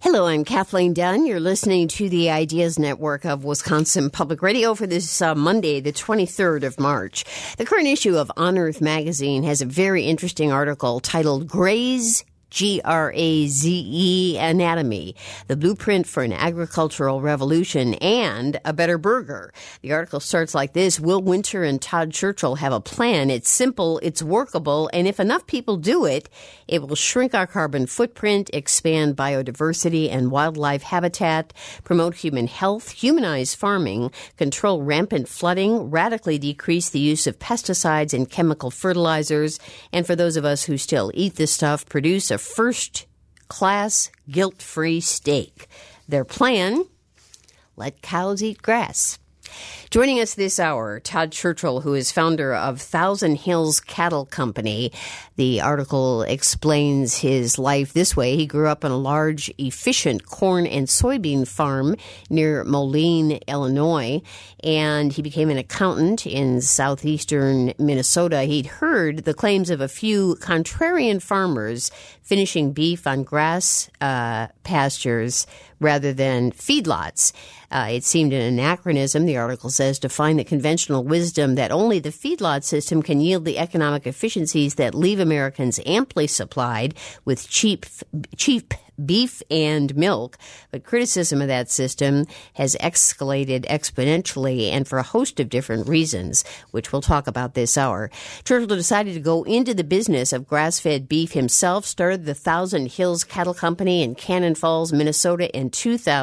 Hello, I'm Kathleen Dunn. You're listening to the Ideas Network of Wisconsin Public Radio for this Monday, the 23rd of March. The current issue of On Earth magazine has a very interesting article titled Graze, Graze Anatomy, the blueprint for an agricultural revolution and a better burger. The article starts like this. Will Winter and Todd Churchill have a plan? It's simple, it's workable, and if enough people do it, it will shrink our carbon footprint, expand biodiversity and wildlife habitat, promote human health, humanize farming, control rampant flooding, radically decrease the use of pesticides and chemical fertilizers, and for those of us who still eat this stuff, produce a first-class, guilt-free steak. Their plan, let cows eat grass. Joining us this hour, Todd Churchill, who is founder of Thousand Hills Cattle Company. The article explains his life this way. He grew up on a large, efficient corn and soybean farm near Moline, Illinois, and he became an accountant in southeastern Minnesota. He'd heard the claims of a few contrarian farmers finishing beef on grass pastures rather than feedlots. It seemed an anachronism, the article says, to find the conventional wisdom that only the feedlot system can yield the economic efficiencies that leave Americans amply supplied with cheap beef and milk. But criticism of that system has escalated exponentially and for a host of different reasons, which we'll talk about this hour. Churchill decided to go into the business of grass-fed beef himself, started the Thousand Hills Cattle Company in Cannon Falls, Minnesota in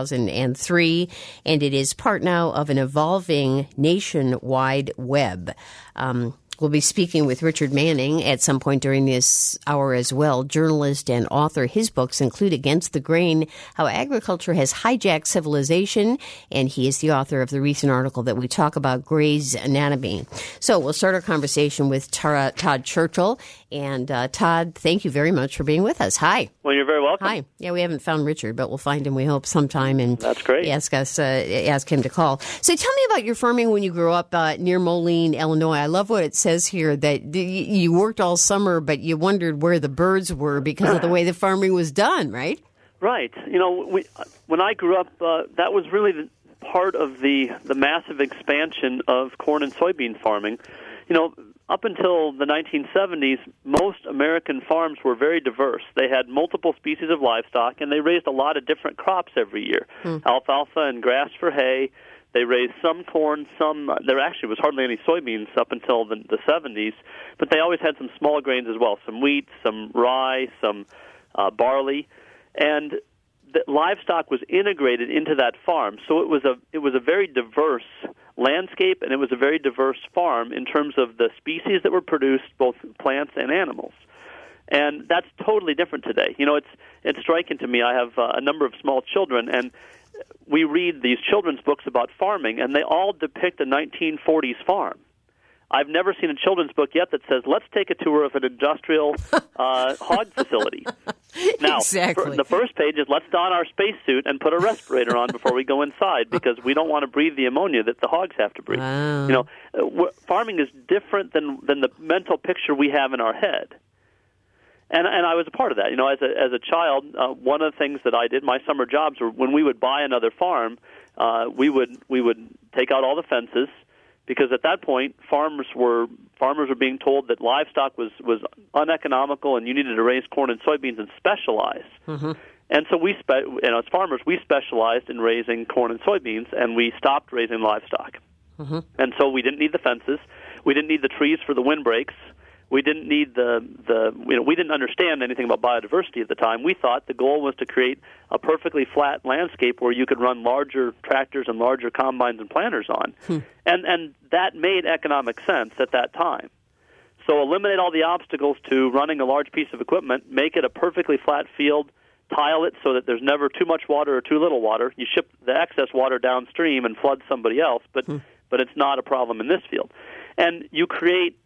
2003, and it is part now of an evolving nationwide web. We'll be speaking with Richard Manning at some point during this hour as well, journalist and author. His books include Against the Grain, How Agriculture Has Hijacked Civilization, and he is the author of the recent article that we talk about, Graze Anatomy. So we'll start our conversation with Todd Churchill. And Todd, thank you very much for being with us. Hi. Well, you're very welcome. Hi. Yeah, we haven't found Richard, but we'll find him, we hope, sometime. And that's great. Ask him to call. So tell me about your farming when you grew up near Moline, Illinois. I love what it says here that you worked all summer, but you wondered where the birds were because of the way the farming was done, right? Right. You know, when I grew up, that was really part of the massive expansion of corn and soybean farming. You know, up until the 1970s, most American farms were very diverse. They had multiple species of livestock, and they raised a lot of different crops every year. Alfalfa and grass for hay. They raised some corn, there actually was hardly any soybeans up until the 70s, but they always had some small grains as well, some wheat, some rye, some barley, and the livestock was integrated into that farm. So it was a very diverse landscape, and it was a very diverse farm in terms of the species that were produced, both plants and animals. And that's totally different today. You know, it's striking to me. I have a number of small children, and we read these children's books about farming, and they all depict a 1940s farm. I've never seen a children's book yet that says, let's take a tour of an industrial hog facility. Now, exactly. The first page is, let's don our spacesuit and put a respirator on before we go inside because we don't want to breathe the ammonia that the hogs have to breathe. Wow. You know, farming is different than the mental picture we have in our head. And I was a part of that. You know, as a child, one of the things that I did, my summer jobs were when we would buy another farm, we would take out all the fences, because at that point farmers were being told that livestock was uneconomical and you needed to raise corn and soybeans and specialize. Mm-hmm. And so as farmers, we specialized in raising corn and soybeans, and we stopped raising livestock. Mm-hmm. And so we didn't need the fences, we didn't need the trees for the windbreaks. We didn't need we didn't understand anything about biodiversity at the time. We thought the goal was to create a perfectly flat landscape where you could run larger tractors and larger combines and planters on. And that made economic sense at that time. So eliminate all the obstacles to running a large piece of equipment, make it a perfectly flat field, tile it so that there's never too much water or too little water. You ship the excess water downstream and flood somebody else, but it's not a problem in this field. And you create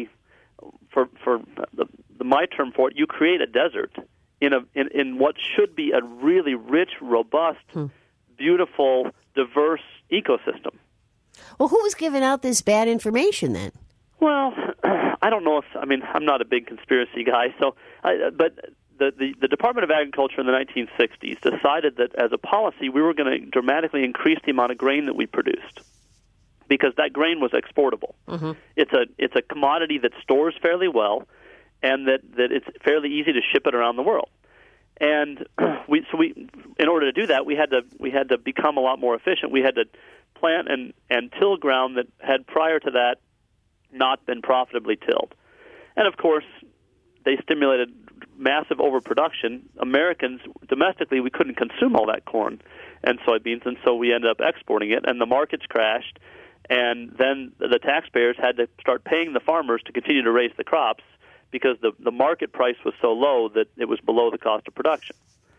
for my term for it, you create a desert in what should be a really rich, robust, beautiful, diverse ecosystem. Well, who was giving out this bad information then? Well, I don't know I'm not a big conspiracy guy, but the Department of Agriculture in the 1960s decided that as a policy we were going to dramatically increase the amount of grain that we produced because that grain was exportable. Mm-hmm. It's a commodity that stores fairly well, and that it's fairly easy to ship it around the world. And we in order to do that, we had to become a lot more efficient. We had to plant and till ground that had prior to that not been profitably tilled. And of course, they stimulated massive overproduction. Americans, domestically, we couldn't consume all that corn and soybeans, and so we ended up exporting it, and the markets crashed, and then the taxpayers had to start paying the farmers to continue to raise the crops because the market price was so low that it was below the cost of production.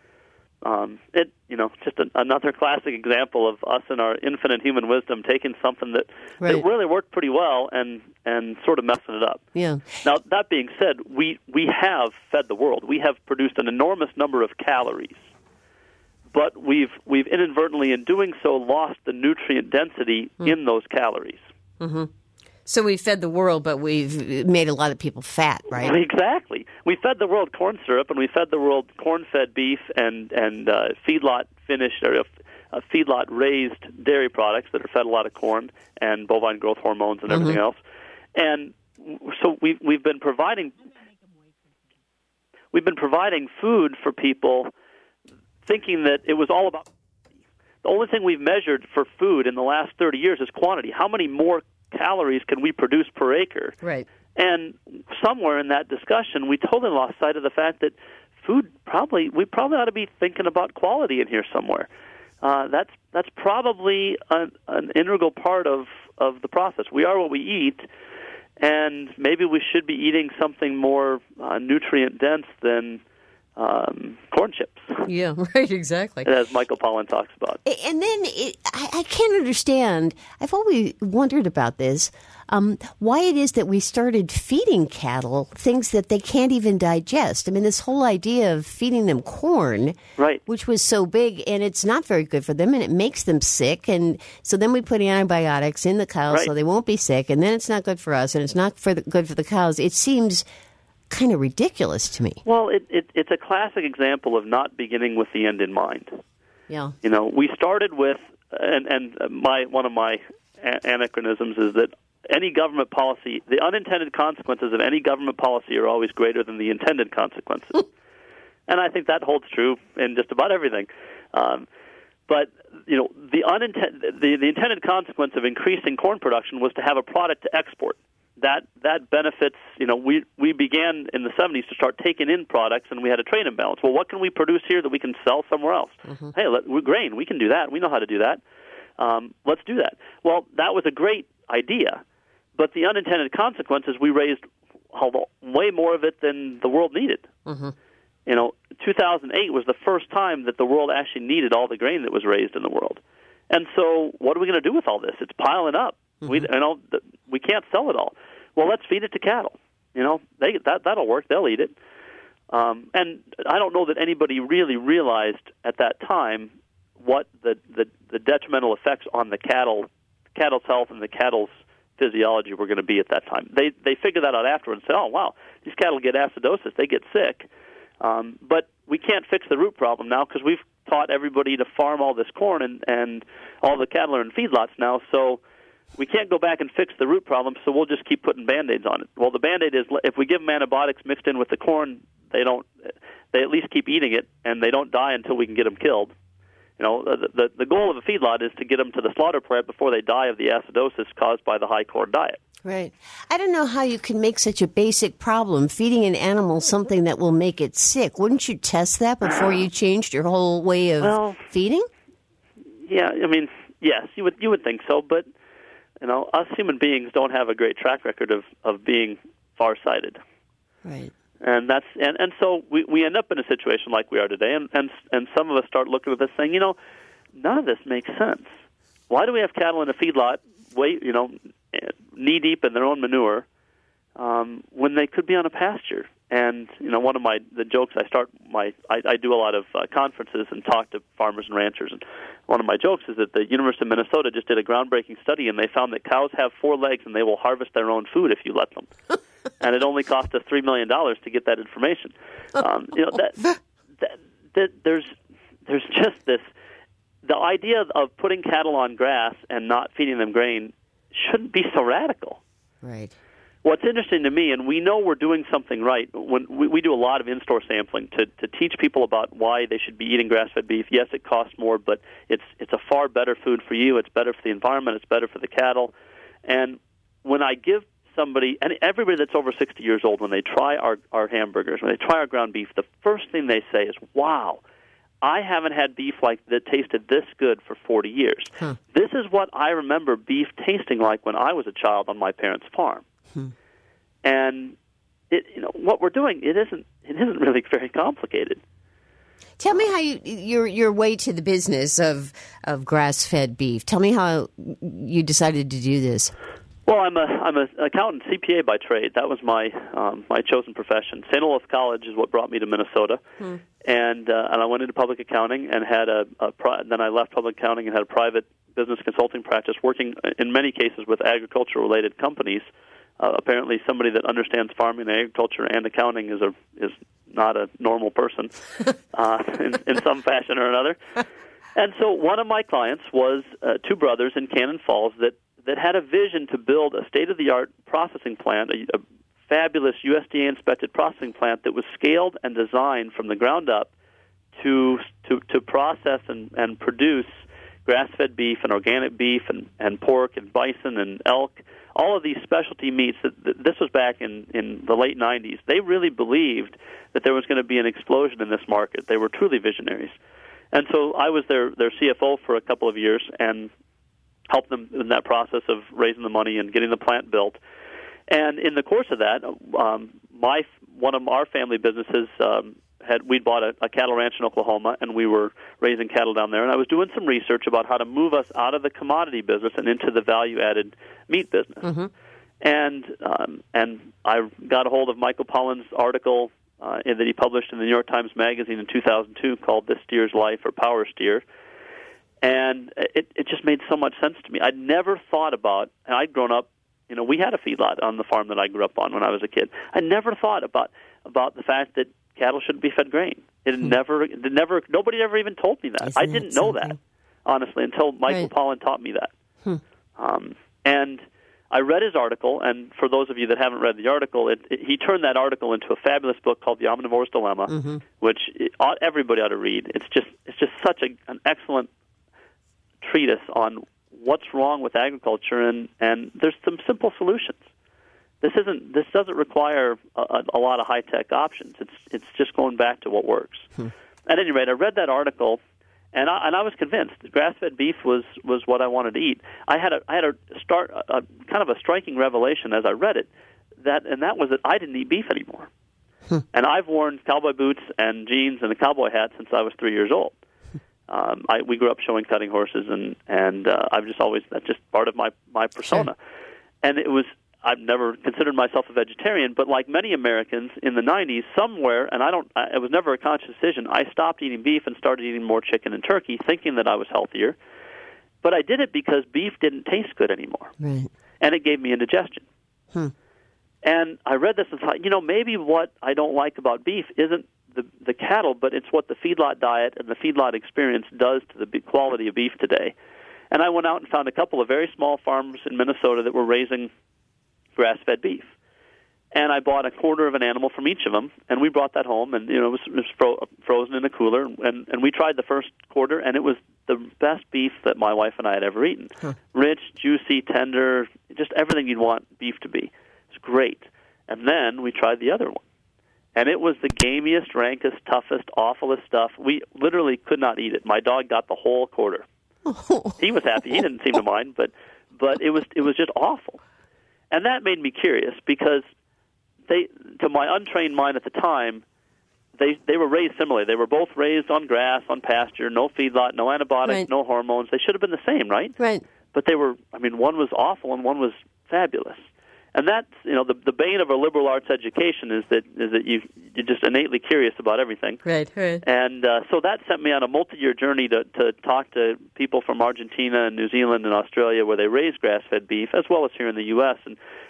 Just another classic example of us and our infinite human wisdom taking something that really worked pretty well and sort of messing it up. Yeah. Now, that being said, we have fed the world. We have produced an enormous number of calories, but we've inadvertently, in doing so, lost the nutrient density in those calories. Mm-hmm. So we fed the world, but we've made a lot of people fat, right? Exactly. We fed the world corn syrup, and we fed the world corn-fed beef and feedlot finished or feedlot-raised dairy products that are fed a lot of corn and bovine growth hormones and everything else. And so we've been providing food for people, thinking that it was all about. The only thing we've measured for food in the last 30 years is quantity. How many more calories can we produce per acre? Right. And somewhere in that discussion, we totally lost sight of the fact that we probably ought to be thinking about quality in here somewhere. That's probably an integral part of the process. We are what we eat, and maybe we should be eating something more nutrient dense than corn chips. Yeah, right, exactly. As Michael Pollan talks about. And then I can't understand, I've always wondered about this, why it is that we started feeding cattle things that they can't even digest. I mean, this whole idea of feeding them corn, right, which was so big, and it's not very good for them, and it makes them sick. And so then we put antibiotics in the cows so they won't be sick, and then it's not good for us, and it's not good for the cows. It seems kind of ridiculous to me. Well, it's a classic example of not beginning with the end in mind. Yeah. We started with, and one of my anachronisms is that any government policy, the unintended consequences of any government policy are always greater than the intended consequences. And I think that holds true in just about everything. But the intended consequence of increasing corn production was to have a product to export. That benefits, we began in the 70s to start taking in products, and we had a trade imbalance. Well, what can we produce here that we can sell somewhere else? Mm-hmm. Hey, grain, we can do that. We know how to do that. Let's do that. Well, that was a great idea, but the unintended consequence is we raised way more of it than the world needed. Mm-hmm. 2008 was the first time that the world actually needed all the grain that was raised in the world. And so what are we going to do with all this? It's piling up. Mm-hmm. We can't sell it all. Well, let's feed it to cattle. That'll work. They'll eat it. And I don't know that anybody really realized at that time what the detrimental effects on the cattle's health and the cattle's physiology were going to be at that time. They figured that out afterwards and said, oh, wow, these cattle get acidosis. They get sick. But we can't fix the root problem now because we've taught everybody to farm all this corn and all the cattle are in feedlots now, so we can't go back and fix the root problem, so we'll just keep putting Band-Aids on it. Well, the Band-Aid is if we give them antibiotics mixed in with the corn, they at least keep eating it, and they don't die until we can get them killed. The goal of a feedlot is to get them to the slaughter plant before they die of the acidosis caused by the high corn diet. Right. I don't know how you can make such a basic problem, feeding an animal something that will make it sick. Wouldn't you test that before you changed your whole way of feeding? Yeah, I mean, yes, you would think so, but us human beings don't have a great track record of being farsighted. Right. And that's and so we end up in a situation like we are today, and some of us start looking at this saying, none of this makes sense. Why do we have cattle in a feedlot, knee deep in their own manure, when they could be on a pasture? And one of the jokes I do a lot of conferences and talk to farmers and ranchers, and one of my jokes is that the University of Minnesota just did a groundbreaking study, and they found that cows have 4 legs and they will harvest their own food if you let them. and it only cost us $3 million to get that information. There's just this. The idea of putting cattle on grass and not feeding them grain shouldn't be so radical. Right. What's interesting to me, and we know we're doing something right, when we do a lot of in-store sampling to teach people about why they should be eating grass-fed beef. Yes, it costs more, but it's a far better food for you. It's better for the environment. It's better for the cattle. And when I give somebody, and everybody that's over 60 years old, when they try our hamburgers, when they try our ground beef, the first thing they say is, wow, I haven't had beef like that tasted this good for 40 years. Huh. This is what I remember beef tasting like when I was a child on my parents' farm. And what we're doing, it isn't really very complicated. Tell me how your way to the business of grass-fed beef. Tell me how you decided to do this. Well, I'm an accountant, CPA by trade. That was my chosen profession. St. Olaf College is what brought me to Minnesota, and I went into public accounting and had then I left public accounting and had a private business consulting practice, working in many cases with agriculture-related companies. Apparently, somebody that understands farming, agriculture, and accounting is not a normal person in some fashion or another. And so, one of my clients was two brothers in Cannon Falls that had a vision to build a state-of-the-art processing plant, a fabulous USDA-inspected processing plant that was scaled and designed from the ground up to process and produce grass-fed beef and organic beef and pork and bison and elk, all of these specialty meats. This was back in the late 90s. They really believed that there was going to be an explosion in this market. They were truly visionaries. And so I was their CFO for a couple of years and helped them in that process of raising the money and getting the plant built. And in the course of that, one of our family businesses we'd bought a cattle ranch in Oklahoma, and we were raising cattle down there. And I was doing some research about how to move us out of the commodity business and into the value-added meat business. Mm-hmm. And I got a hold of Michael Pollan's article that he published in the New York Times Magazine in 2002 called "This Steer's Life" or "Power Steer." And it just made so much sense to me. I'd never thought about, and I'd grown up, we had a feedlot on the farm that I grew up on when I was a kid. I never thought about the fact that cattle shouldn't be fed grain. Nobody ever even told me that. I didn't know that, honestly, until Michael Pollan taught me that. And I read his article, and for those of you that haven't read the article, he turned that article into a fabulous book called The Omnivore's Dilemma, which everybody ought to read. It's just such an excellent treatise on what's wrong with agriculture, and there's some simple solutions. This doesn't require a lot of high-tech options. It's just going back to what works. At any rate, I read that article, and I was convinced that grass-fed beef was what I wanted to eat. I had a kind of a striking revelation as I read it, that was that I didn't eat beef anymore. And I've worn cowboy boots and jeans and a cowboy hat since I was 3 years old. We grew up showing cutting horses, and I've just always, that's just part of my persona. Sure. And I've never considered myself a vegetarian, but like many Americans in the 90s, somewhere, and it was never a conscious decision, I stopped eating beef and started eating more chicken and turkey, thinking that I was healthier. But I did it because beef didn't taste good anymore. Right. And it gave me indigestion. And I read this and thought, maybe what I don't like about beef isn't the cattle, but it's what the feedlot diet and the feedlot experience does to the quality of beef today. And I went out and found a couple of very small farms in Minnesota that were raising grass-fed beef. And I bought a quarter of an animal from each of them, and we brought that home, and it was frozen in a cooler, and we tried the first quarter, and it was the best beef that my wife and I had ever eaten. Rich, juicy, tender, just everything you'd want beef to be. It's great. And then we tried the other one. And it was the gamiest, rankest, toughest, awfulest stuff. We literally could not eat it. My dog got the whole quarter. He was happy. He didn't seem to mind, but it was just awful. And that made me curious because to my untrained mind at the time, they were raised similarly. They were both raised on grass, on pasture, no feedlot, no antibiotics, right. No hormones. They should have been the same, right? Right. But one was awful and one was fabulous. And that's, the bane of a liberal arts education is that you're just innately curious about everything. Right. And so that sent me on a multi-year journey to talk to people from Argentina and New Zealand and Australia where they raise grass-fed beef, as well as here in the U.S., and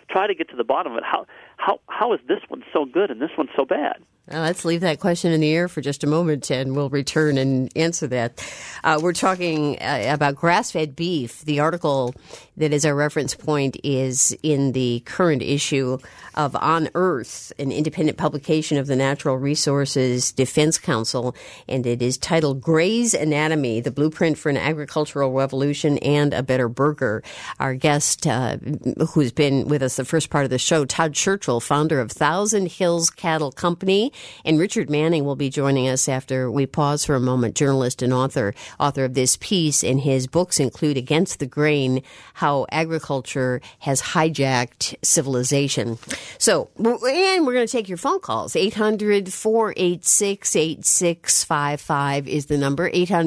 try to get to the bottom of it. How is this one so good and this one so bad? Let's leave that question in the air for just a moment, and we'll return and answer that. We're talking about grass-fed beef. The article that is our reference point is in the current issue of On Earth, an independent publication of the Natural Resources Defense Council, and it is titled Gray's Anatomy, the Blueprint for an Agricultural Revolution and a Better Burger. Our guest, who's been with us the first part of the show, Todd Churchill, founder of Thousand Hills Cattle Company, and Richard Manning will be joining us after we pause for a moment, journalist and author of this piece, and his books include Against the Grain, How Agriculture Has Hijacked Civilization. So, and we're going to take your phone calls. 800-486-8655 is the number,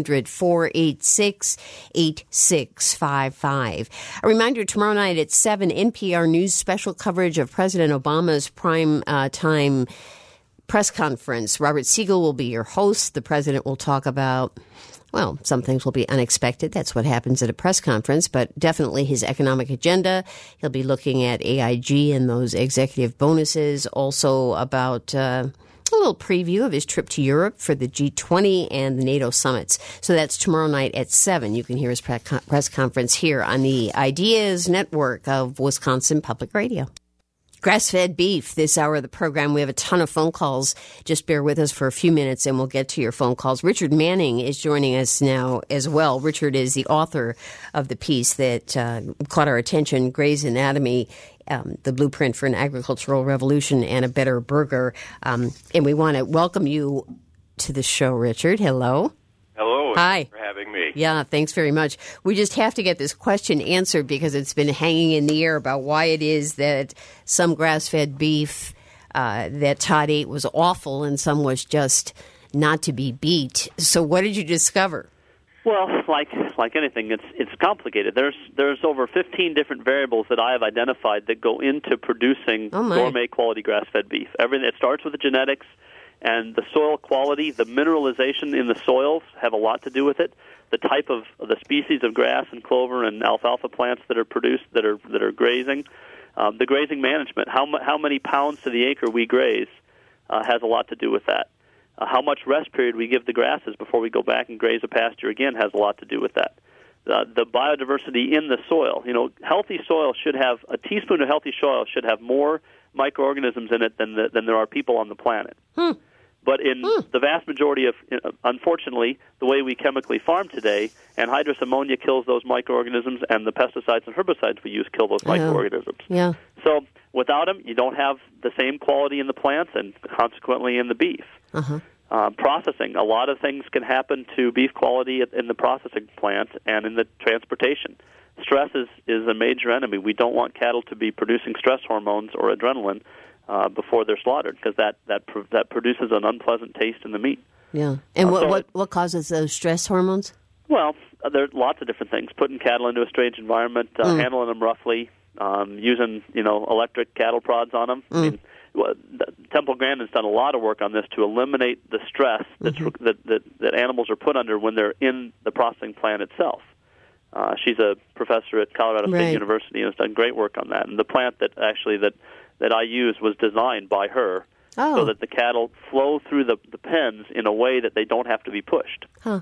800-486-8655. A reminder, tomorrow night at 7, NPR News special coverage of President Obama's prime time press conference. Robert Siegel will be your host. The president will talk about, well, some things will be unexpected. That's what happens at a press conference, but definitely his economic agenda. He'll be looking at AIG and those executive bonuses. Also about a little preview of his trip to Europe for the G20 and the NATO summits. So that's tomorrow night at 7. You can hear his press conference here on the Ideas Network of Wisconsin Public Radio. Grass-fed beef, this hour of the program. We have a ton of phone calls. Just bear with us for a few minutes and we'll get to your phone calls. Richard Manning is joining us now as well. Richard is the author of the piece that caught our attention, Gray's Anatomy, the Blueprint for an Agricultural Revolution and a Better Burger. And we want to welcome you to the show, Richard. Hello. Hello. Hi. Thanks for having me. Yeah, thanks very much. We just have to get this question answered because it's been hanging in the air about why it is that some grass-fed beef that Todd ate was awful and some was just not to be beat. So what did you discover? Well, like anything, it's complicated. There's over 15 different variables that I have identified that go into producing gourmet quality grass-fed beef. Everything. It starts with the genetics. And the soil quality, the mineralization in the soils have a lot to do with it. The type of the species of grass and clover and alfalfa plants that are produced, that are grazing, the grazing management, how many pounds to the acre we graze has a lot to do with that. How much rest period we give the grasses before we go back and graze a pasture again has a lot to do with that. The biodiversity in the soil, healthy soil should have a teaspoon of healthy soil should have more microorganisms in it than there are people on the planet. But in the vast majority of, unfortunately, the way we chemically farm today, anhydrous ammonia kills those microorganisms, and the pesticides and herbicides we use kill those microorganisms. Yeah. So without them, you don't have the same quality in the plants and consequently in the beef. Processing, a lot of things can happen to beef quality in the processing plant and in the transportation. Stress is a major enemy. We don't want cattle to be producing stress hormones or adrenaline before they're slaughtered because that produces an unpleasant taste in the meat. Yeah. And what causes those stress hormones? Well, there's lots of different things. Putting cattle into a strange environment, handling them roughly, using electric cattle prods on them. I mean, Temple Grandin's done a lot of work on this to eliminate the stress that animals are put under when they're in the processing plant itself. She's a professor at Colorado State University and has done great work on that. And the plant that I use was designed by her so that the cattle flow through the pens in a way that they don't have to be pushed. And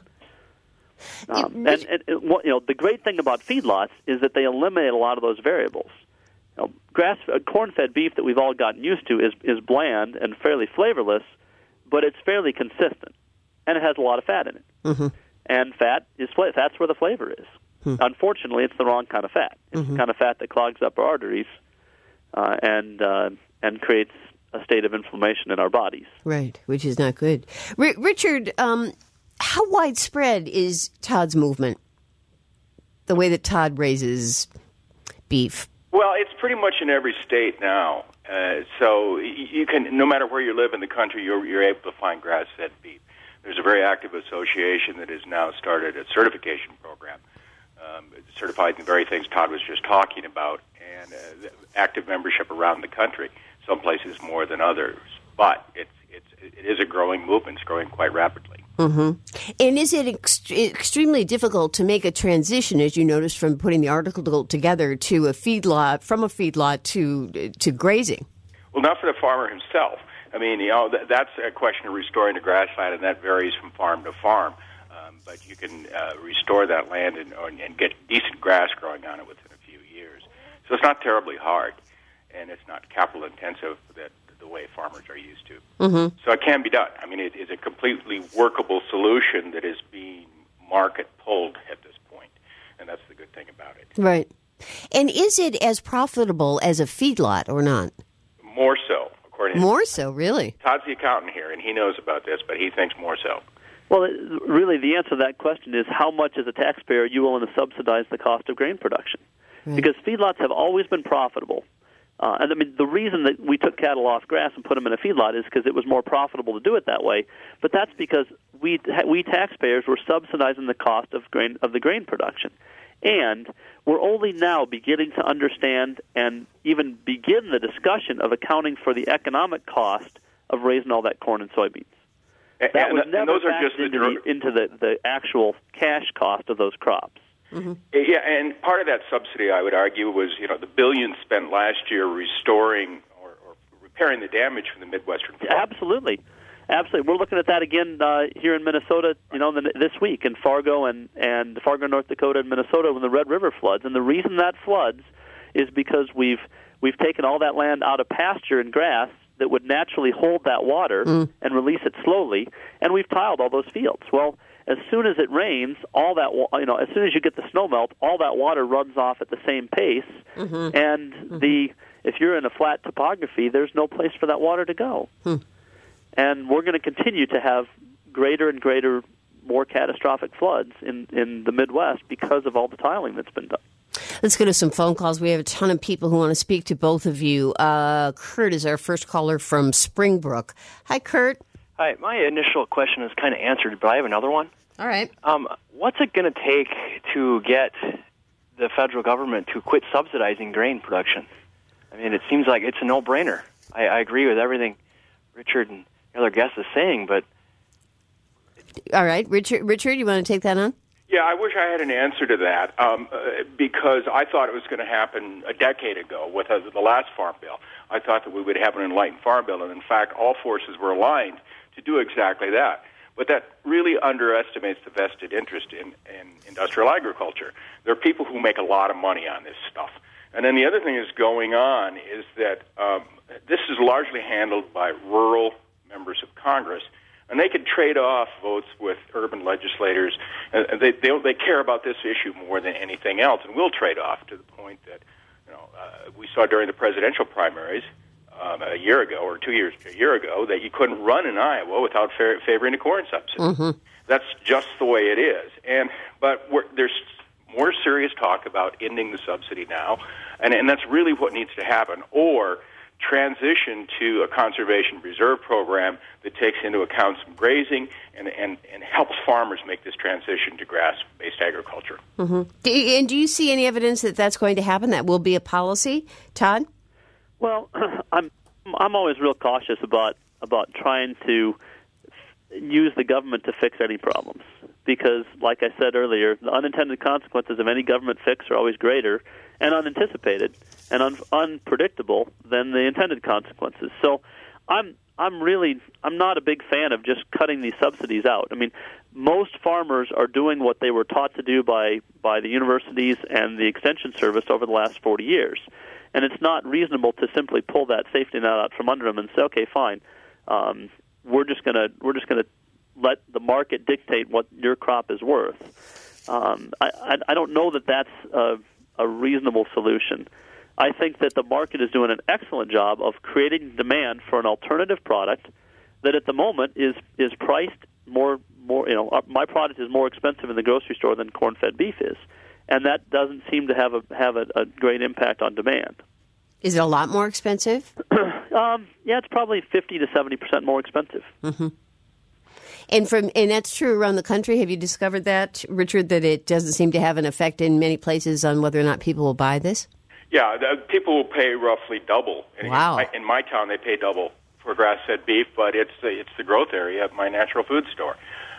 the great thing about feedlots is that they eliminate a lot of those variables. Corn-fed beef that we've all gotten used to is bland and fairly flavorless, but it's fairly consistent, and it has a lot of fat in it. And that's where the flavor is. Unfortunately, it's the wrong kind of fat. It's the kind of fat that clogs up our arteries and creates a state of inflammation in our bodies. Right, which is not good. Richard, how widespread is Todd's movement, the way that Todd raises beef? Well, it's pretty much in every state now. So you can, no matter where you live in the country, you're able to find grass-fed beef. There's a very active association that has now started a certification program, certified the very things Todd was just talking about, and active membership around the country, some places more than others. But it is a growing movement. It's growing quite rapidly. Mm-hmm. And is it extremely difficult to make a transition, as you noticed from putting the article together, to a feedlot, from a feedlot to grazing? Well, not for the farmer himself. I mean, that's a question of restoring the grassland, and that varies from farm to farm. But you can restore that land and get decent grass growing on it within a few years. So it's not terribly hard, and it's not capital intensive the way farmers are used to. Mm-hmm. So it can be done. I mean, it is a completely workable solution that is being market pulled at this point, and that's the good thing about it. Right. And is it as profitable as a feedlot or not? More so, according to More so, really? Todd's the accountant here, and he knows about this, but he thinks more so. Well, really, the answer to that question is how much, as a taxpayer, are you willing to subsidize the cost of grain production? Right. Because feedlots have always been profitable. And I mean, the reason that we took cattle off grass and put them in a feedlot is because it was more profitable to do it that way. But that's because we taxpayers were subsidizing the cost of the grain production. And we're only now beginning to understand and even begin the discussion of accounting for the economic cost of raising all that corn and soybeans. That was never factored into the actual cash cost of those crops. Mm-hmm. Yeah, and part of that subsidy, I would argue, was the billions spent last year restoring or repairing the damage from the Midwestern flood. Absolutely. We're looking at that again here in Minnesota, this week in Fargo and Fargo, North Dakota, and Minnesota when the Red River floods. And the reason that floods is because we've taken all that land out of pasture and grass that would naturally hold that water and release it slowly, and we've tiled all those fields. Well, as soon as it rains, all that as soon as you get the snow melt, all that water runs off at the same pace, and if you're in a flat topography, there's no place for that water to go. And we're going to continue to have greater and greater, more catastrophic floods in the Midwest because of all the tiling that's been done. Let's go to some phone calls. We have a ton of people who want to speak to both of you. Kurt is our first caller from Springbrook. Hi, Kurt. Hi. My initial question is kind of answered, but I have another one. All right. What's it going to take to get the federal government to quit subsidizing grain production? I mean, it seems like it's a no-brainer. I agree with everything Richard and the other guest is saying, but... All right. Richard, you want to take that on? Yeah, I wish I had an answer to that because I thought it was going to happen a decade ago with the last Farm Bill. I thought that we would have an enlightened Farm Bill, and in fact, all forces were aligned to do exactly that. But that really underestimates the vested interest in industrial agriculture. There are people who make a lot of money on this stuff. And then the other thing that's going on is that this is largely handled by rural members of Congress, and they can trade off votes with urban legislators. They care about this issue more than anything else, and will trade off to the point that we saw during the presidential primaries a year ago or a year ago that you couldn't run in Iowa without favoring a corn subsidy. Mm-hmm. That's just the way it is. But there's more serious talk about ending the subsidy now, and that's really what needs to happen, or transition to a conservation reserve program that takes into account some grazing and helps farmers make this transition to grass-based agriculture. Mm-hmm. And do you see any evidence that that's going to happen, that will be a policy? Todd? Well, I'm always real cautious about trying to use the government to fix any problems because, like I said earlier, the unintended consequences of any government fix are always greater and unanticipated and unpredictable than the intended consequences. So I'm not a big fan of just cutting these subsidies out. I mean, most farmers are doing what they were taught to do by the universities and the Extension Service over the last 40 years. And it's not reasonable to simply pull that safety net out from under them and say, okay, fine, we're just gonna let the market dictate what your crop is worth. I don't know that that's a reasonable solution. I think that the market is doing an excellent job of creating demand for an alternative product that at the moment is priced more. My product is more expensive in the grocery store than corn-fed beef is, and that doesn't seem to have a great impact on demand. Is it a lot more expensive? Yeah, it's probably 50 to 70% more expensive. Mm-hmm. And that's true around the country. Have you discovered that, Richard, that it doesn't seem to have an effect in many places on whether or not people will buy this? Yeah, people will pay roughly double. Wow. In my town, they pay double for grass-fed beef, but it's the growth area of my natural food store.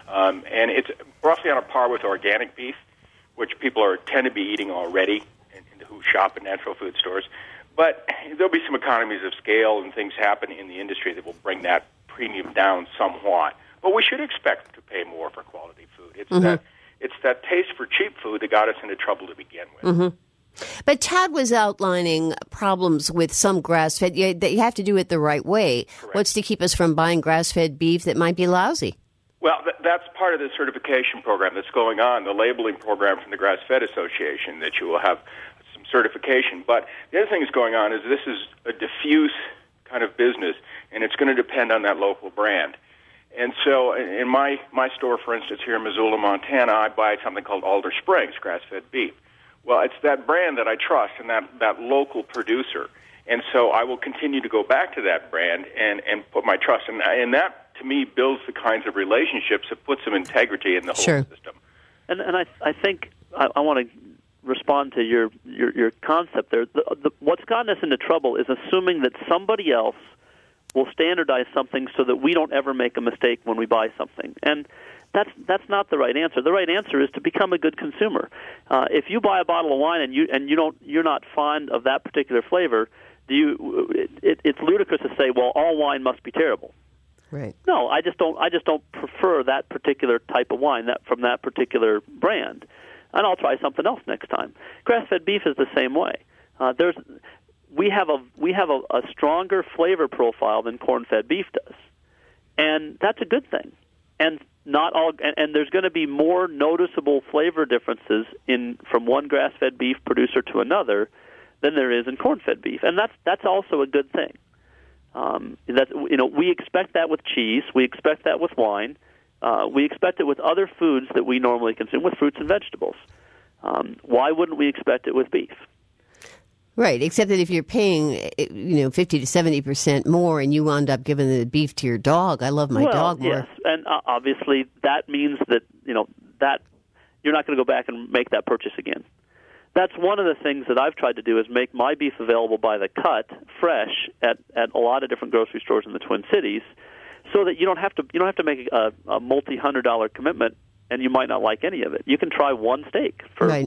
And it's roughly on a par with organic beef, which people tend to be eating already who shop in natural food stores. But there'll be some economies of scale and things happen in the industry that will bring that premium down somewhat. But we should expect to pay more for quality food. It's that taste for cheap food that got us into trouble to begin with. Mm-hmm. But Todd was outlining problems with some grass-fed. That you have to do it the right way. Correct. What's to keep us from buying grass-fed beef that might be lousy? Well, that's part of the certification program that's going on, the labeling program from the Grass-Fed Association, that you will have some certification. But the other thing that's going on is this is a diffuse kind of business, and it's going to depend on that local brand. And so in my store, for instance, here in Missoula, Montana, I buy something called Alder Springs grass-fed beef. Well, it's that brand that I trust and that local producer. And so I will continue to go back to that brand and put my trust in that. And that, to me, builds the kinds of relationships that put some integrity in the whole system. And I think I want to respond to your concept there. What's gotten us into trouble is assuming that somebody else will standardize something so that we don't ever make a mistake when we buy something. And that's not the right answer. The right answer is to become a good consumer. If you buy a bottle of wine and you're not fond of that particular flavor, it's ludicrous to say, well, all wine must be terrible. Right. No, I just don't prefer that particular type of wine from that particular brand, and I'll try something else next time. Grass-fed beef is the same way. We have a stronger flavor profile than corn-fed beef does, and that's a good thing. And not all, and there's going to be more noticeable flavor differences from one grass-fed beef producer to another than there is in corn-fed beef, and that's also a good thing. We expect that with cheese, we expect that with wine, we expect it with other foods that we normally consume, with fruits and vegetables. Why wouldn't we expect it with beef? Right, except that if you're paying 50 to 70% more and you wound up giving the beef to your dog, I love my dog more. Yes, and obviously that means that that you're not going to go back and make that purchase again. That's one of the things that I've tried to do, is make my beef available by the cut, fresh, at a lot of different grocery stores in the Twin Cities, so that you don't have to make a multi-$100 commitment, and you might not like any of it. You can try one steak for $8.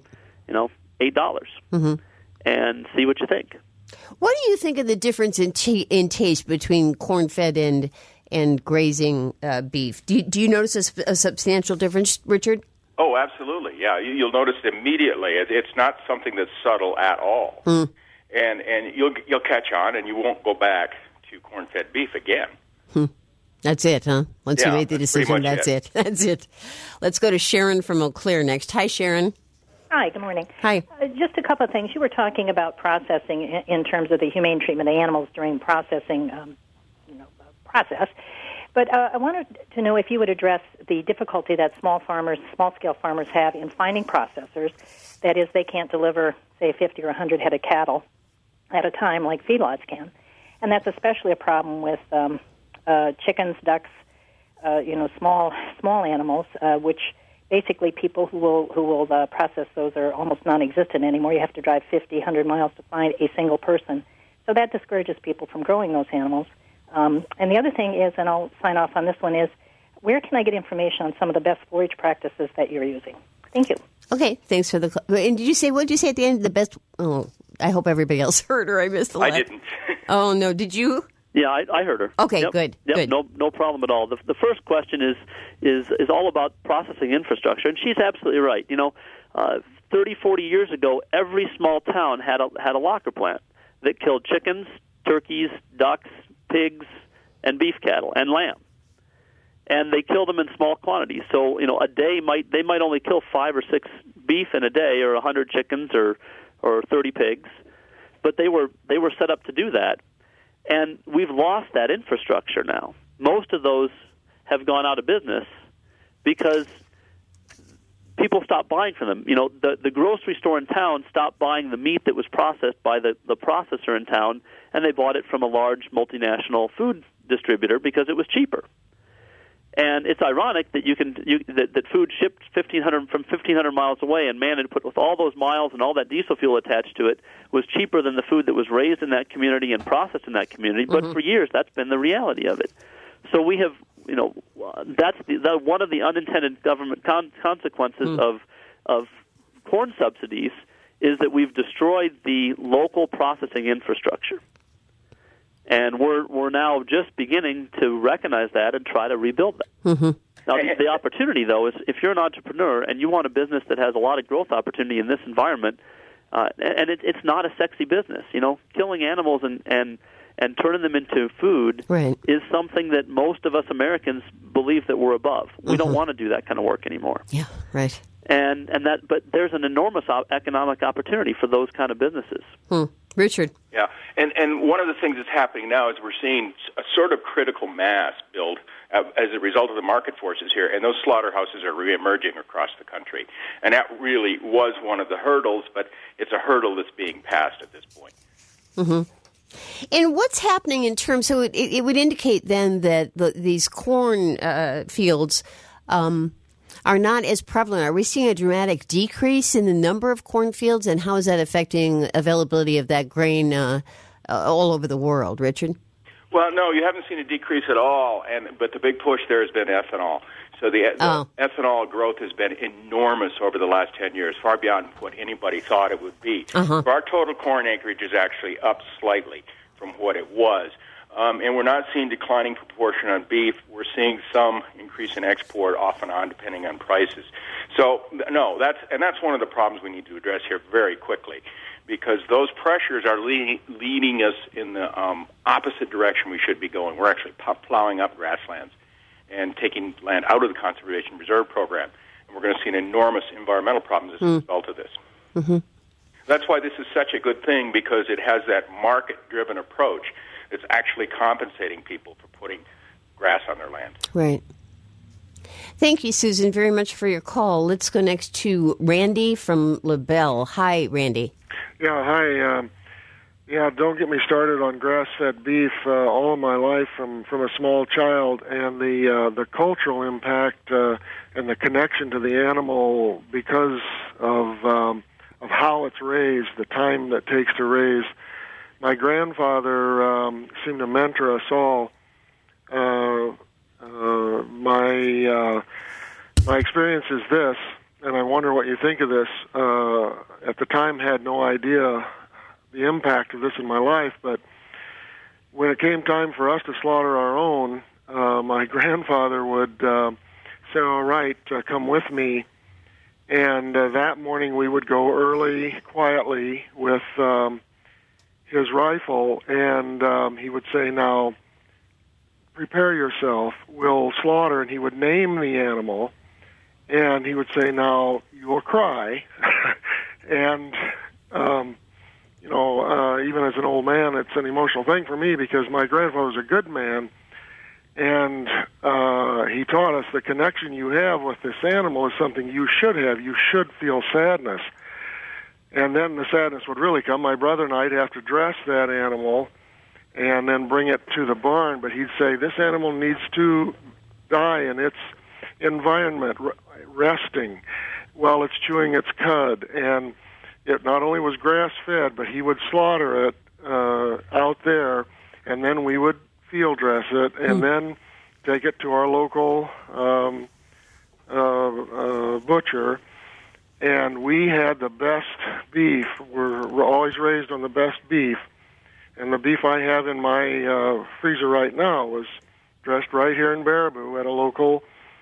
Mm-hmm. And see what you think. What do you think of the difference in taste between corn-fed and grazing beef? Do you notice a substantial difference, Richard? Oh, absolutely. Yeah, you'll notice it immediately. It's not something that's subtle at all, and you'll catch on, and you won't go back to corn-fed beef again. That's it, huh? Once you made the decision, that's it. That's it. Let's go to Sharon from Eau Claire next. Hi, Sharon. Hi, good morning. Hi. Just a couple of things. You were talking about processing in terms of the humane treatment of animals during processing process. But I wanted to know if you would address the difficulty that small-scale farmers have in finding processors. That is, they can't deliver, say, 50 or 100 head of cattle at a time like feedlots can. And that's especially a problem with chickens, ducks, small animals, which basically people who will process those are almost non-existent anymore. You have to drive 50, 100 miles to find a single person. So that discourages people from growing those animals. And the other thing is, and I'll sign off on this one, is where can I get information on some of the best forage practices that you're using? Thank you. Okay, thanks for the... And what did you say at the end? The best... Oh, I hope everybody else heard her. I missed the last... I didn't. Oh, no. Did you? Yeah, I heard her. Okay, yep. Good. Yep, good. No problem at all. The first question is all about processing infrastructure, and she's absolutely right. 30, 40 years ago, every small town had a locker plant that killed chickens, turkeys, ducks, pigs, and beef cattle, and lamb. And they killed them in small quantities. So, a day they might only kill 5 or 6 beef in a day, or 100 chickens, or 30 pigs, but they were set up to do that. And we've lost that infrastructure now. Most of those have gone out of business because people stopped buying from them. The grocery store in town stopped buying the meat that was processed by the processor in town, and they bought it from a large multinational food distributor because it was cheaper. And it's ironic that that food shipped 1,500 miles away and managed to put with all those miles and all that diesel fuel attached to it was cheaper than the food that was raised in that community and processed in that community. But for years, that's been the reality of it. So we have that's one of the unintended government consequences of corn subsidies is that we've destroyed the local processing infrastructure. And we're now just beginning to recognize that and try to rebuild that. Mm-hmm. Now, the opportunity, though, is if you're an entrepreneur and you want a business that has a lot of growth opportunity in this environment, and it's not a sexy business, killing animals and turning them into food is something that most of us Americans believe that we're above. We don't want to do that kind of work anymore. Yeah, right. But there's an enormous economic opportunity for those kind of businesses. Richard. Yeah, and one of the things that's happening now is we're seeing a sort of critical mass build as a result of the market forces here, and those slaughterhouses are reemerging across the country. And that really was one of the hurdles, but it's a hurdle that's being passed at this point. Mm-hmm. And what's happening in terms, so it would indicate then that these corn fields are not as prevalent. Are we seeing a dramatic decrease in the number of cornfields, and how is that affecting availability of that grain all over the world, Richard? Well, no, you haven't seen a decrease at all, but the big push there has been ethanol. So the ethanol growth has been enormous over the last 10 years, far beyond what anybody thought it would be. So our total corn acreage is actually up slightly from what it was. And we're not seeing declining proportion on beef. We're seeing some increase in export off and on depending on prices. So, no, that's one of the problems we need to address here very quickly, because those pressures are leading us in the opposite direction we should be going. We're actually plowing up grasslands and taking land out of the Conservation Reserve Program. And we're going to see an enormous environmental problem as a result of this. Mm-hmm. That's why this is such a good thing, because it has that market-driven approach that's actually compensating people for putting grass on their land. Right. Thank you, Susan, very much for your call. Let's go next to Randy from LaBelle. Hi, Randy. Yeah, hi. Don't get me started on grass-fed beef. All of my life, from a small child, and the cultural impact and the connection to the animal because of how it's raised, the time that takes to raise. My grandfather seemed to mentor us all. My experience is this, and I wonder what you think of this. At the time, had no idea the impact of this in my life, but when it came time for us to slaughter our own, my grandfather would say, "All right, come with me." And that morning we would go early, quietly, with his rifle, and he would say, "Now, prepare yourself, we'll slaughter," and he would name the animal, and he would say, "Now, you will cry." And, even as an old man, it's an emotional thing for me because my grandfather was a good man, and he taught us the connection you have with this animal is something you should have. You should feel sadness. And then the sadness would really come. My brother and I'd have to dress that animal and then bring it to the barn. But he'd say, this animal needs to die in its environment, resting while it's chewing its cud. And it not only was grass-fed, but he would slaughter it out there, and then we would field dress it, and then take it to our local butcher. And we had the best beef. We're always raised on the best beef. And the beef I have in my freezer right now was dressed right here in Baraboo at a local,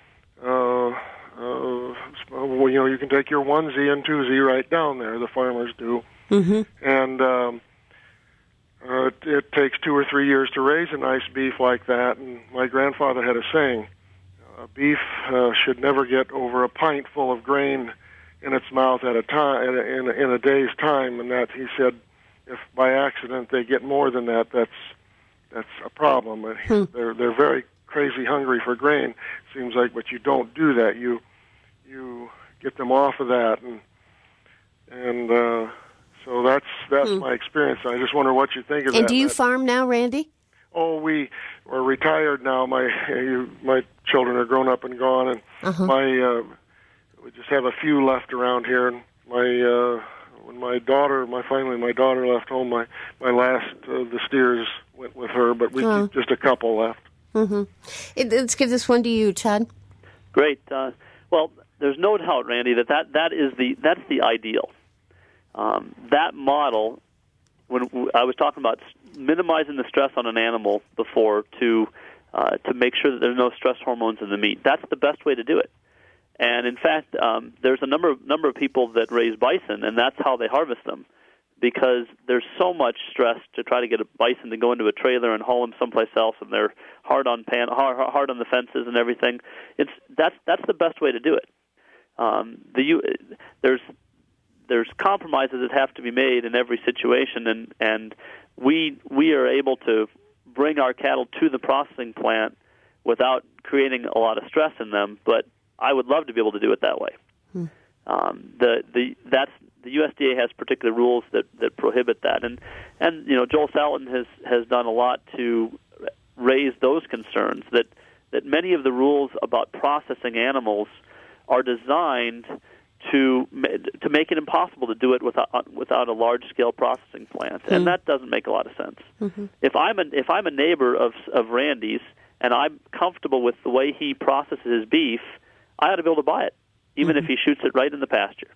you can take your onesie and twosie right down there. The farmers do. Mm-hmm. And it takes 2 or 3 years to raise a nice beef like that. And my grandfather had a saying, beef should never get over a pint full of grain in its mouth at a time, in a day's time, and that he said, if by accident they get more than that, that's a problem. They're very crazy hungry for grain. Seems like, but you don't do that. You get them off of that, and so that's my experience. I just wonder what you think of that. And do you farm now, Randy? Oh, we are retired now. My children are grown up and gone, and we just have a few left around here. And when my daughter left home, my last the steers went with her, but we keep just a couple left. Let's give this one to you, Todd. Great. Well, there's no doubt, Randy, that's the ideal. That model, when I was talking about minimizing the stress on an animal before to make sure that there's no stress hormones in the meat, that's the best way to do it. And in fact, there's a number of people that raise bison, and that's how they harvest them, because there's so much stress to try to get a bison to go into a trailer and haul them someplace else, and they're hard on the fences and everything. That's the best way to do it. There's compromises that have to be made in every situation, and we are able to bring our cattle to the processing plant without creating a lot of stress in them. But I would love to be able to do it that way. The USDA has particular rules that prohibit that, and Joel Salatin has done a lot to raise those concerns that many of the rules about processing animals are designed to make it impossible to do it without a large scale processing plant, and that doesn't make a lot of sense. If I'm a neighbor of Randy's and I'm comfortable with the way he processes his beef, I ought to be able to buy it, even if he shoots it right in the pasture.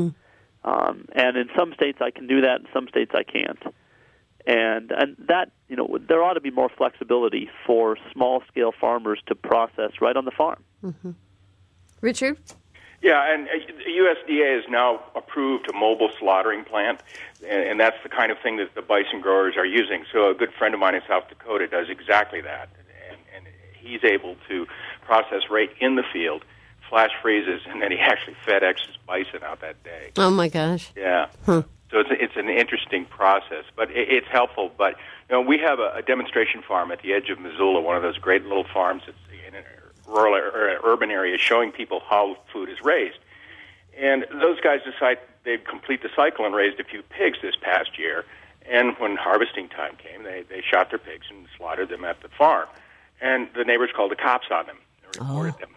And in some states I can do that, in some states I can't. And that, there ought to be more flexibility for small scale farmers to process right on the farm. Richard? Yeah, and USDA has now approved a mobile slaughtering plant, and that's the kind of thing that the bison growers are using. So a good friend of mine in South Dakota does exactly that, and he's able to process right in the field, flash freezes, and then he actually FedExes bison out that day. Oh, my gosh. Yeah. So it's an interesting process, but it's helpful. But we have a demonstration farm at the edge of Missoula, one of those great little farms that's in a rural or urban area, showing people how food is raised. And those guys decide they'd complete the cycle and raised a few pigs this past year. And when harvesting time came, they shot their pigs and slaughtered them at the farm. And the neighbors called the cops on them and reported them.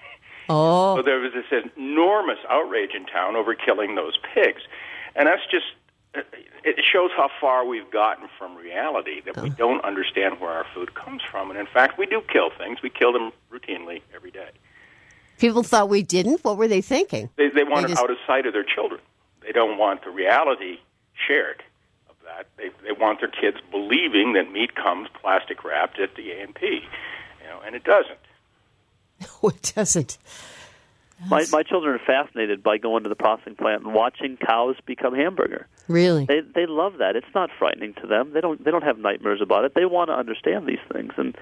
So there was this enormous outrage in town over killing those pigs. And that's just, it shows how far we've gotten from reality, that we don't understand where our food comes from. And in fact, we do kill things. We kill them routinely every day. People thought we didn't? What were they thinking? They want it out of sight of their children. They don't want the reality shared of that. They want their kids believing that meat comes plastic wrapped at the A&P, and it doesn't. No, it doesn't. My children are fascinated by going to the processing plant and watching cows become hamburger. Really? They love that. It's not frightening to them. They don't have nightmares about it. They want to understand these things, and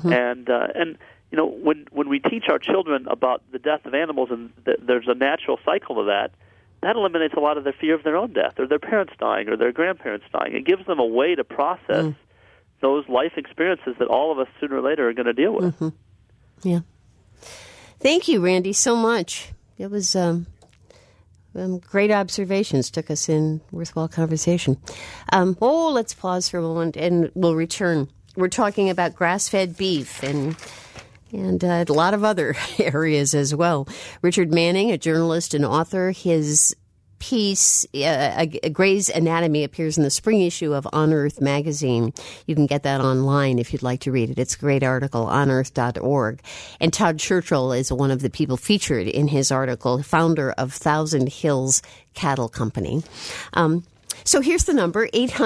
when we teach our children about the death of animals and there's a natural cycle to that eliminates a lot of their fear of their own death or their parents dying or their grandparents dying. It gives them a way to process those life experiences that all of us sooner or later are going to deal with. Yeah. Thank you, Randy, so much. It was great observations. Took us in worthwhile conversation. Let's pause for a moment, and we'll return. We're talking about grass-fed beef and a lot of other areas as well. Richard Manning, a journalist and author, his piece, Gray's Anatomy, appears in the spring issue of On Earth magazine. You can get that online if you'd like to read it. It's a great article, onearth.org. And Todd Churchill is one of the people featured in his article, founder of Thousand Hills Cattle Company. So here's the number,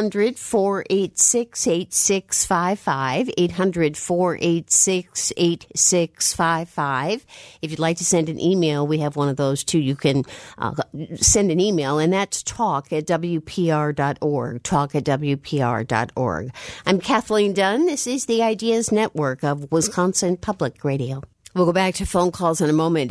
800-486-8655, 800-486-8655. If you'd like to send an email, we have one of those too. You can send an email, and that's talk@wpr.org, talk@wpr.org. I'm Kathleen Dunn. This is the Ideas Network of Wisconsin Public Radio. We'll go back to phone calls in a moment.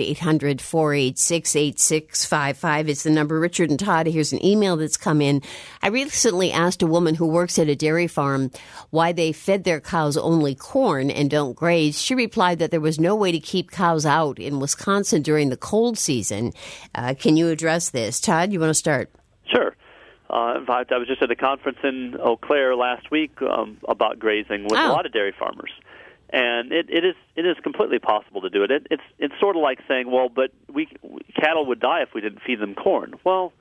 800-486-8655 is the number. Richard and Todd, here's an email that's come in. I recently asked a woman who works at a dairy farm why they fed their cows only corn and don't graze. She replied that there was no way to keep cows out in Wisconsin during the cold season. Can you address this? Todd, you want to start? Sure. In fact, I was just at a conference in Eau Claire last week about grazing with a lot of dairy farmers. And it is completely possible to do it. It's sort of like saying, well, but cattle would die if we didn't feed them corn. Well,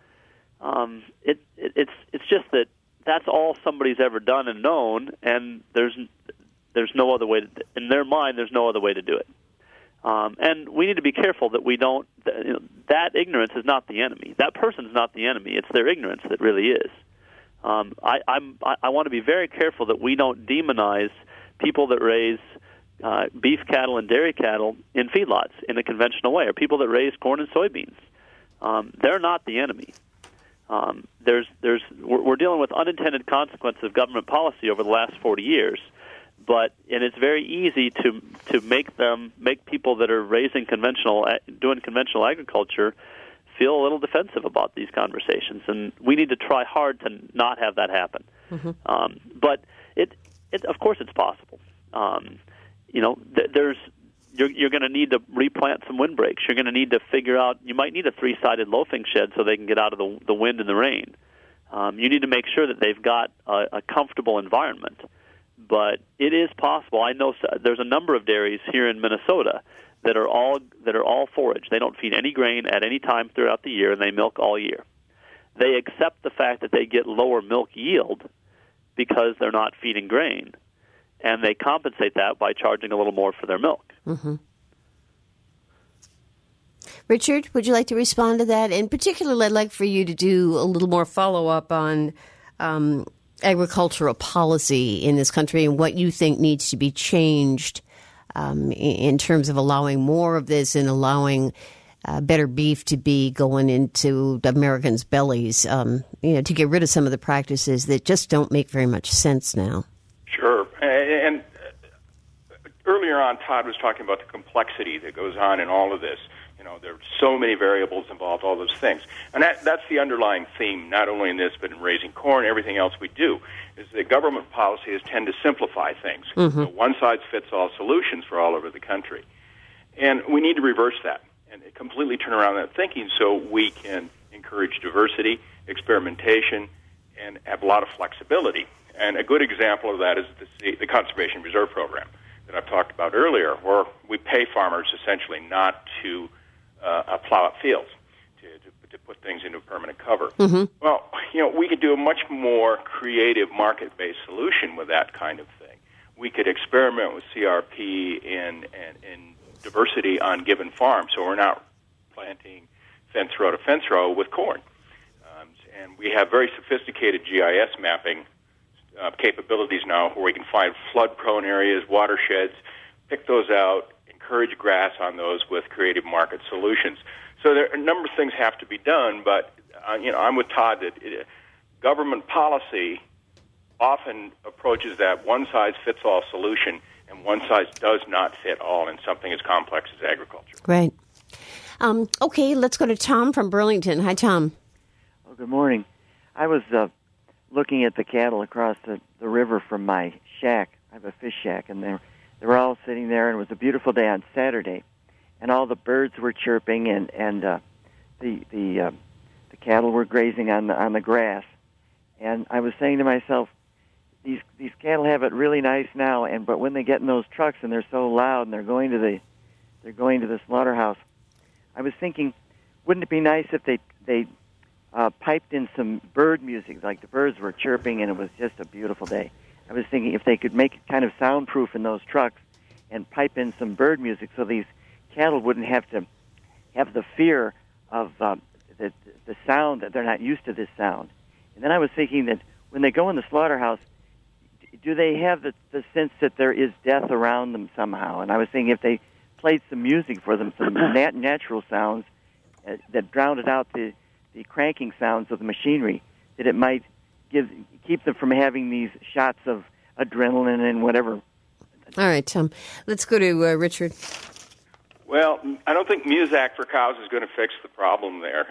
it's just that's all somebody's ever done and known, and there's no other way. In their mind, there's no other way to do it. And we need to be careful that we don't. That ignorance is not the enemy. That person's not the enemy. It's their ignorance that really is. I want to be very careful that we don't demonize people that raise beef cattle and dairy cattle in feedlots in a conventional way, or people that raise corn and soybeans. They're not the enemy. We're dealing with unintended consequences of government policy over the last 40 years, and it's very easy to make people that are doing conventional agriculture feel a little defensive about these conversations, and we need to try hard to not have that happen. Mm-hmm. But of course, it's possible. You're going to need to replant some windbreaks. You're going to need to figure out. You might need a 3-sided loafing shed so they can get out of the wind and the rain. You need to make sure that they've got a comfortable environment. But it is possible. I know there's a number of dairies here in Minnesota that are all forage. They don't feed any grain at any time throughout the year, and they milk all year. They accept the fact that they get lower milk yield because they're not feeding grain, and they compensate that by charging a little more for their milk. Mm-hmm. Richard, would you like to respond to that? In particular, I'd like for you to do a little more follow-up on agricultural policy in this country and what you think needs to be changed in terms of allowing more of this and allowing better beef to be going into Americans' bellies, to get rid of some of the practices that just don't make very much sense now. Sure. And earlier on, Todd was talking about the complexity that goes on in all of this. There are so many variables involved, all those things. And that's the underlying theme, not only in this, but in raising corn, everything else we do, is that government policies tend to simplify things. Mm-hmm. So one-size-fits-all solutions for all over the country. And we need to reverse that and completely turn around that thinking so we can encourage diversity, experimentation, and have a lot of flexibility. And a good example of that is the Conservation Reserve Program that I've talked about earlier, where we pay farmers essentially not to plow up fields, to put things into permanent cover. Mm-hmm. Well, we could do a much more creative market-based solution with that kind of thing. We could experiment with CRP and diversity on given farms, so we're not planting fence row to fence row with corn. And we have very sophisticated GIS mapping capabilities now where we can find flood-prone areas, watersheds, pick those out, encourage grass on those with creative market solutions. So there are a number of things have to be done, but I'm with Todd that government policy often approaches that one-size-fits-all solution, and one size does not fit all in something as complex as agriculture. Right. Okay, let's go to Tom from Burlington. Hi, Tom. Oh, good morning. I was looking at the cattle across the river from my shack. I have a fish shack, and they were all sitting there, and it was a beautiful day on Saturday, and all the birds were chirping, and the cattle were grazing on the grass. And I was saying to myself, these cattle have it really nice now, but when they get in those trucks and they're so loud and they're going to the slaughterhouse, I was thinking, wouldn't it be nice if they piped in some bird music, like the birds were chirping, and it was just a beautiful day. I was thinking if they could make it kind of soundproof in those trucks and pipe in some bird music so these cattle wouldn't have to have the fear of the sound, that they're not used to this sound. And then I was thinking that when they go in the slaughterhouse, do they have the sense that there is death around them somehow? And I was thinking if they played some music for them, some natural sounds that drowned out the cranking sounds of the machinery, that it might keep them from having these shots of adrenaline and whatever. All right, Tom. Let's go to Richard. Well, I don't think Muzak for cows is going to fix the problem there.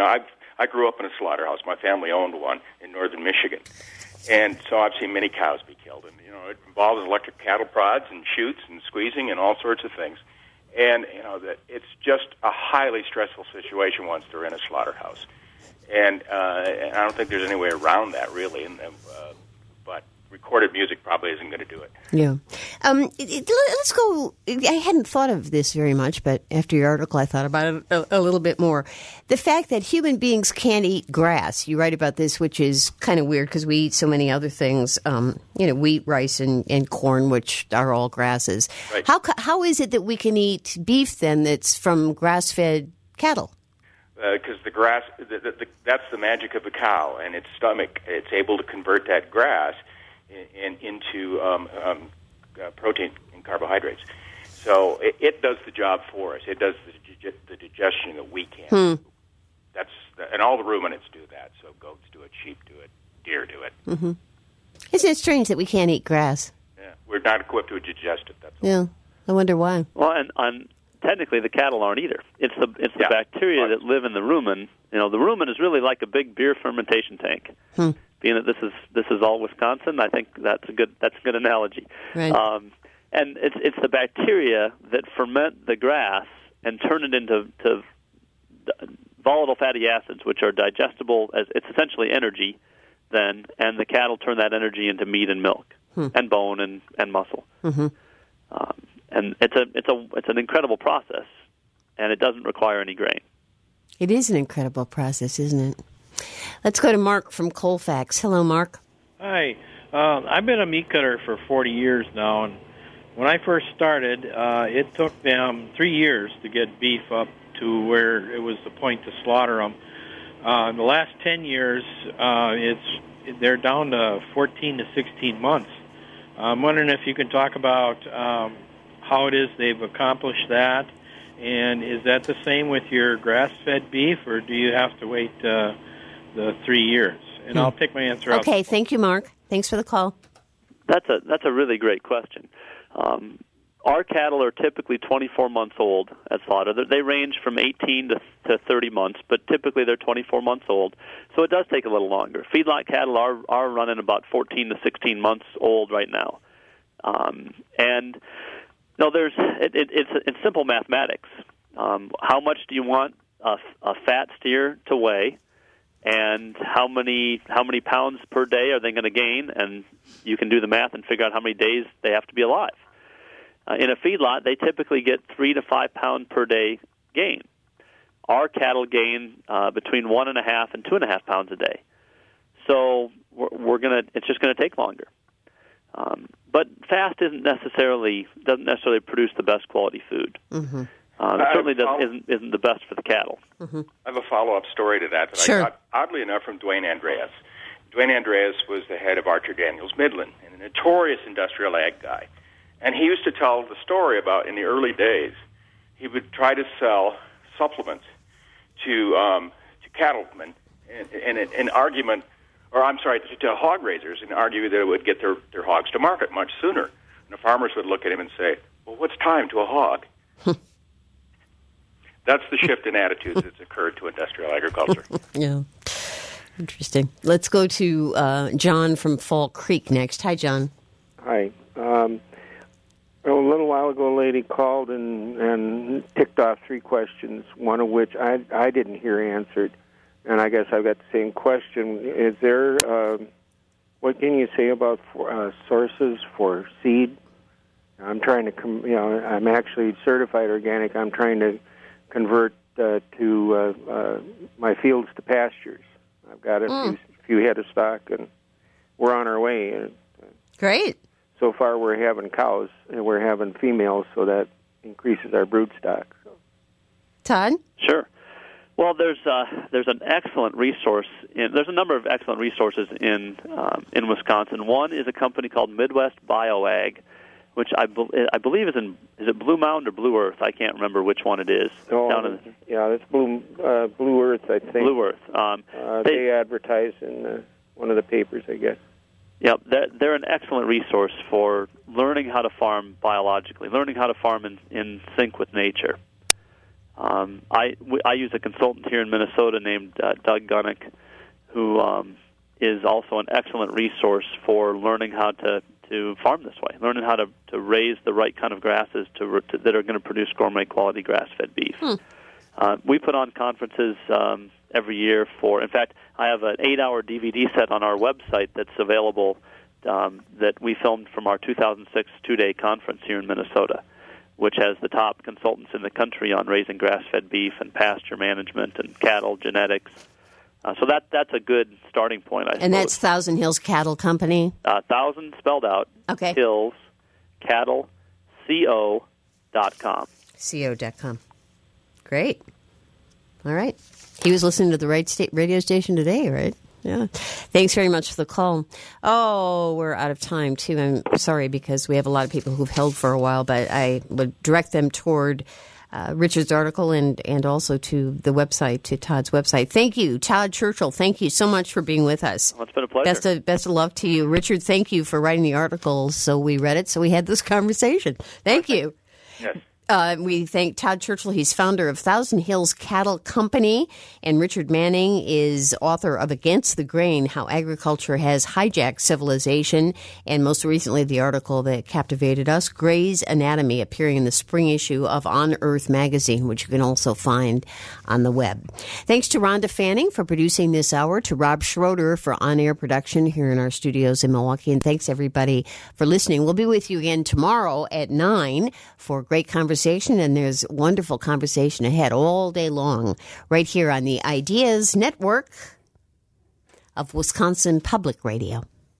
I grew up in a slaughterhouse. My family owned one in northern Michigan. And so I've seen many cows be killed. And, it involves electric cattle prods and chutes and squeezing and all sorts of things. And, that it's just a highly stressful situation once they're in a slaughterhouse. And I don't think there's any way around that, really. But recorded music probably isn't going to do it. Yeah. Let's go. I hadn't thought of this very much, but after your article, I thought about it a little bit more. The fact that human beings can't eat grass. You write about this, which is kind of weird because we eat so many other things, wheat, rice, and corn, which are all grasses. Right. How is it that we can eat beef, then, that's from grass-fed cattle? Because the grass, that's the magic of the cow and its stomach. It's able to convert that grass into protein and carbohydrates. So it does the job for us. It does the digestion that we can't. And all the ruminants do that. So goats do it, sheep do it, deer do it. Mm-hmm. Isn't it strange that we can't eat grass? Yeah, we're not equipped to digest it. That's all. Yeah, I wonder why. Well, and technically the cattle aren't either. It's the bacteria that live in the rumen. The rumen is really like a big beer fermentation tank. Being that this is all Wisconsin, I think that's a good analogy. Right. And it's the bacteria that ferment the grass and turn it into volatile fatty acids, which are digestible as it's essentially energy. Then, and the cattle turn that energy into meat and milk and bone and muscle. Mm-hmm. And it's an incredible process, and it doesn't require any grain. It is an incredible process, isn't it? Let's go to Mark from Colfax. Hello, Mark. Hi. I've been a meat cutter for 40 years now, and when I first started, it took them 3 years to get beef up to where it was the point to slaughter them. In the last 10 years, they're down to 14 to 16 months. I'm wondering if you can talk about how it is they've accomplished that, and is that the same with your grass-fed beef, or do you have to wait the 3 years? And I'll take my answer out. Okay, thank you, Mark. Thanks for the call. That's a really great question. Our cattle are typically 24 months old at slaughter. They range from 18 to 30 months, but typically they're 24 months old. So it does take a little longer. Feedlot cattle are running about 14 to 16 months old right now. And no, it's simple mathematics. How much do you want a fat steer to weigh, and how many pounds per day are they going to gain? And you can do the math and figure out how many days they have to be alive. In a feedlot, they typically get 3 to 5 pound per day gain. Our cattle gain between 1.5 and 2.5 pounds a day. So it's just gonna take longer. But fast doesn't necessarily produce the best quality food. Mm-hmm. It certainly isn't the best for the cattle. Mm-hmm. I have a follow-up story to that Sure. I got, oddly enough, from Dwayne Andreas. Dwayne Andreas was the head of Archer Daniels Midland, and a notorious industrial ag guy. And he used to tell the story about in the early days, he would try to sell supplements to cattlemen in argument, to hog raisers, and argue that it would get their hogs to market much sooner. And the farmers would look at him and say, well, what's time to a hog? That's the shift in attitudes that's occurred to industrial agriculture. Yeah. Interesting. Let's go to John from Fall Creek next. Hi, John. Hi. A little while ago, a lady called and ticked off 3 questions, one of which I didn't hear answered, and I guess I've got the same question. Is there, what can you say about sources for seed? I'm trying to, I'm actually certified organic. I'm trying to convert to my fields to pastures. I've got a few head of stock, and we're on our way. Great. So far, we're having cows, and we're having females, so that increases our brood stock. So. Todd? Sure. Well, there's an excellent resource. There's a number of excellent resources in Wisconsin. One is a company called Midwest BioAg, which I believe is it Blue Mound or Blue Earth? I can't remember which one it is. Oh, it's Blue Earth, I think. Blue Earth. They advertise in one of the papers, I guess. Yeah, they're an excellent resource for learning how to farm biologically, learning how to farm in sync with nature. I use a consultant here in Minnesota named Doug Gunnick, who is also an excellent resource for learning how to farm this way, learning how to raise the right kind of grasses that are going to produce gourmet quality grass-fed beef. We put on conferences every year in fact, I have an 8-hour DVD set on our website that's available that we filmed from our 2006 two-day conference here in Minnesota, which has the top consultants in the country on raising grass-fed beef and pasture management and cattle genetics. So that's a good starting point, I suppose. And that's Thousand Hills Cattle Company? Thousand spelled out. Okay. Hills Cattle, CO.com. CO.com. Great. All right. He was listening to the right radio station today, right? Yeah. Thanks very much for the call. Oh, we're out of time, too. I'm sorry because we have a lot of people who've held for a while, but I would direct them toward Richard's article and also to the website, to Todd's website. Thank you, Todd Churchill. Thank you so much for being with us. Well, it's been a pleasure. Best of luck to you. Richard, thank you for writing the article. So we read it, so we had this conversation. Thank you. Yes. We thank Todd Churchill. He's founder of Thousand Hills Cattle Company. And Richard Manning is author of Against the Grain, How Agriculture Has Hijacked Civilization. And most recently, the article that captivated us, Gray's Anatomy, appearing in the spring issue of On Earth magazine, which you can also find on the web. Thanks to Rhonda Fanning for producing this hour, to Rob Schroeder for on-air production here in our studios in Milwaukee. And thanks, everybody, for listening. We'll be with you again tomorrow at 9 for a great conversation. And there's wonderful conversation ahead all day long right here on the Ideas Network of Wisconsin Public Radio.